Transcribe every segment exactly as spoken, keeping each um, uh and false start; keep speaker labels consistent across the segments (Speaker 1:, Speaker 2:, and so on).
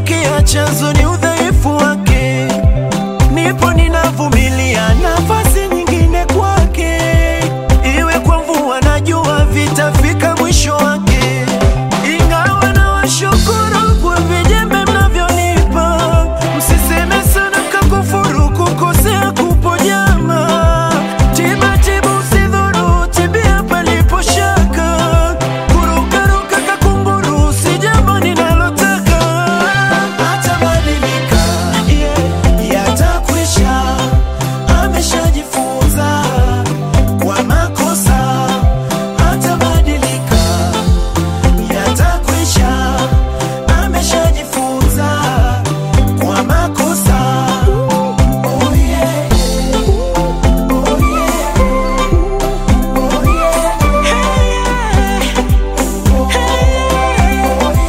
Speaker 1: nasikia chanzo ni udhaifu wake. Nipo ninavumilia nafasi nyingine kwake. Iwe kwa mvua najua vitafika mwisho wake. Ingawa na washukuru kwa vijembe mnavyonipa. Msiseme sana kakufuru kukosea kupo jama. Tiba tibu usidhuru tibia palipo shaka. Kuruka ruka kakumburu si jambo ninalotaka. Atabadilika, yeah, yatakwisha. Ameshajifunza kwa makosa. Atabadilika, yatakwisha. Ameshajifunza kwa makosa. Oh yeah, oh yeah, oh yeah, hey yeah, oh yeah, oh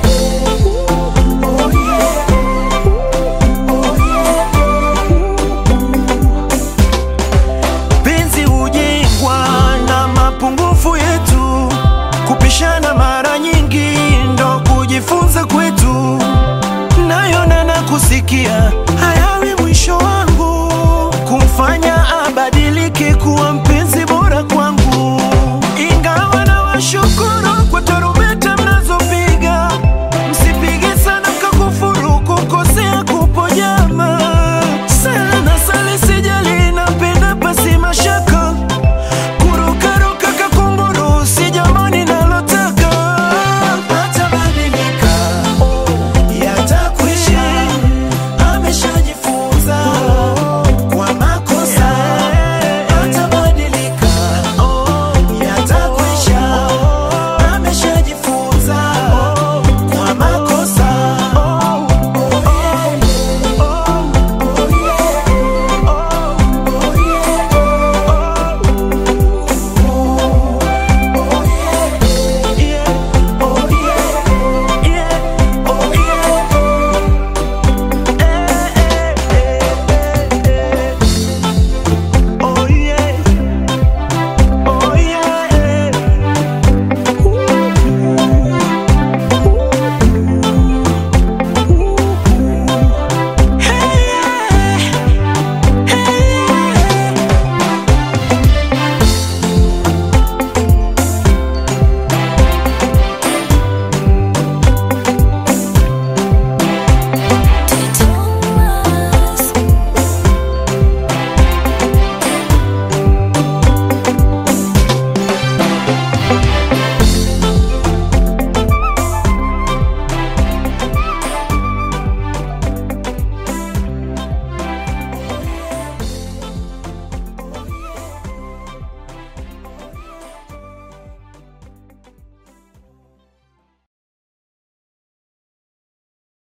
Speaker 1: yeah, oh yeah. Penzi hujengwa na mapungufu yetu. Kupishana mara nyingi ndo kujifunza kwetu. Nayona na kusikia hayawi mwisho wangu. Kumfanya abadilike kuwa mpenzi